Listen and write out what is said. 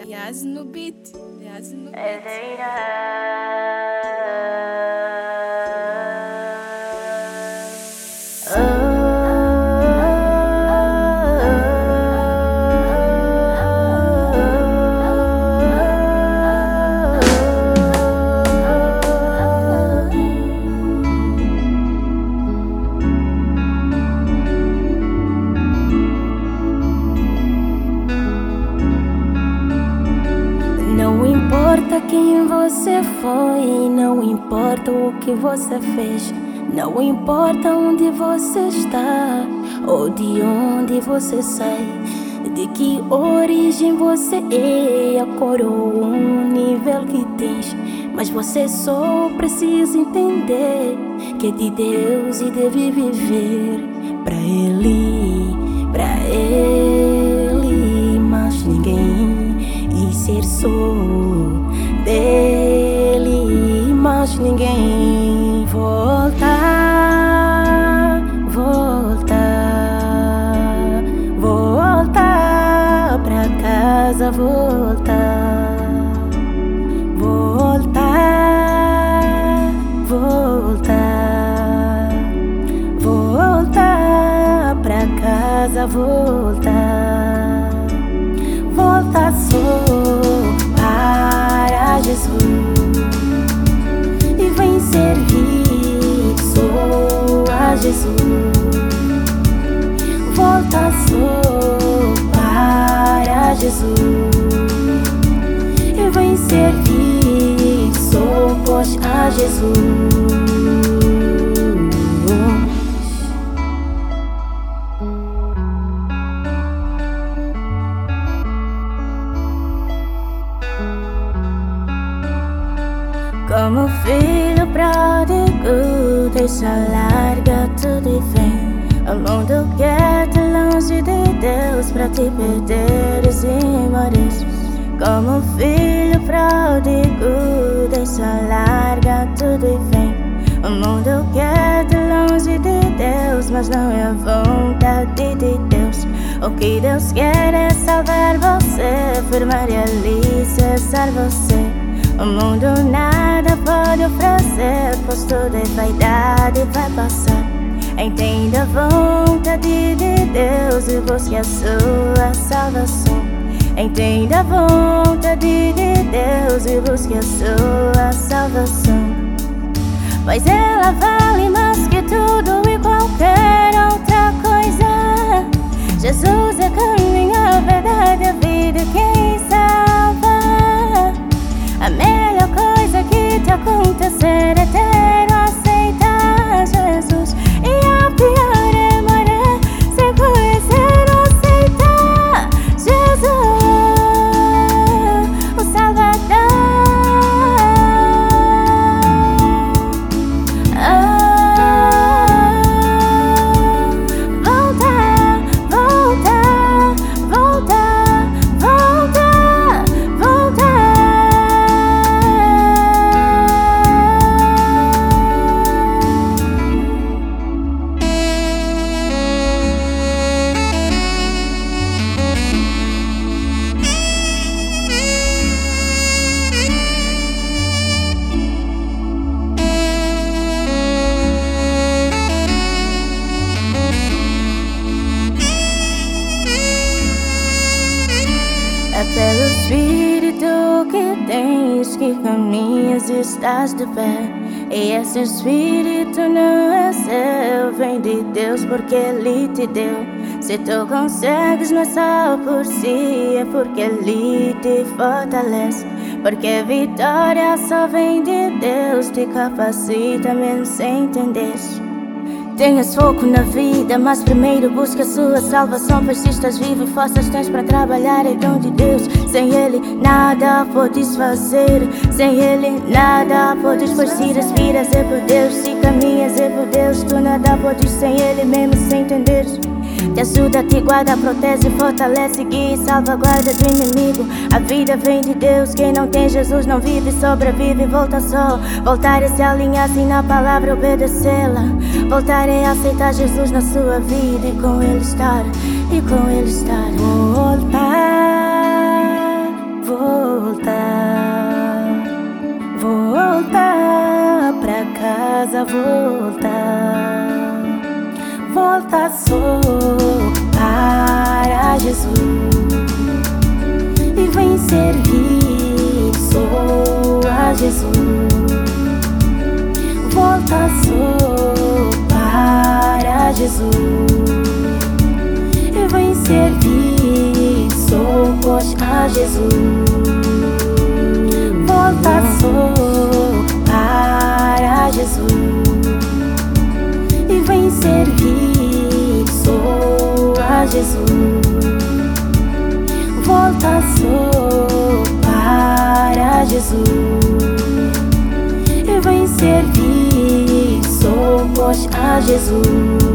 Yaz no beat. Yaz no beat. Não importa quem você foi, não importa o que você fez, não importa onde você está ou de onde você sai, de que origem você é, a cor ou o nível que tens, mas você só precisa entender que é de Deus e deve viver pra Ele, mas ninguém. E ser só dele, mas ninguém. Volta, pra casa, volta, pra casa, volta só para Jesus e vem servir só a Jesus. Volta só para Jesus e vem servir só pois a Jesus. Como filho pródigo, deixa, larga tudo e vem. O mundo quer te longe de Deus pra te perderes e morres. Como filho pródigo, deixa, larga tudo e vem. O mundo quer te longe de Deus, mas não é a vontade de Deus. O que Deus quer é salvar você, firmar e ali cessar você. O mundo nada pode oferecer, pois tudo é vaidade e vai passar. Entenda a vontade de Deus e busque a sua salvação. Entenda a vontade de Deus e busque a sua salvação. Pois ela vale mais que tudo e qualquer outra coisa. Jesus é o caminho, a verdade, a vida, quem salva. A melhor coisa que te acontecer é ter ou aceitar Jesus. E a pior é morrer sem conhecer ou aceitar Jesus, o Salvador. É pelo Espírito que tens que caminhas e estás de pé. E esse Espírito não é seu, vem de Deus porque Ele te deu. Se tu consegues não é só por si, é porque Ele te fortalece. Porque a vitória só vem de Deus, te capacita mesmo sem entender. Tenhas foco na vida, mas primeiro busca a sua salvação. Pois se estás vivo, forças tens para trabalhar, é dom de Deus. Sem Ele nada podes fazer, sem Ele nada podes. Pois se respiras é por Deus, se caminhas é por Deus. Tu nada podes sem Ele, mesmo sem entender. Te ajuda, te guarda, protege, fortalece, guia e salvaguarda do inimigo. A vida vem de Deus, quem não tem Jesus não vive, sobrevive, volta só. Voltar é se alinhar assim na palavra, obedecê-la. Voltar é aceitar Jesus na sua vida e com Ele estar, e com Ele estar. Voltar, a Jesus. Volta só para Jesus e vem servir só a Jesus. Volta só para Jesus e vem servir só a Jesus.